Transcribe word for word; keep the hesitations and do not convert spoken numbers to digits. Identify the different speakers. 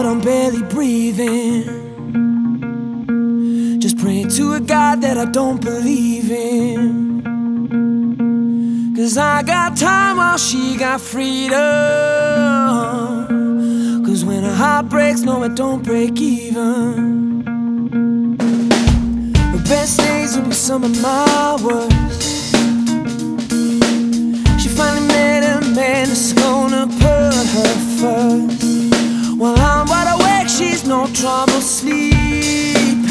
Speaker 1: but I'm barely breathing. Just praying to a God that I don't believe in. Cause I got time while she got freedom. Cause when her heart breaks, no, it don't break even. The best days will be some of my worst. She finally met a man that's gonna put her first. While I'm wide awake, she's no trouble sleeping.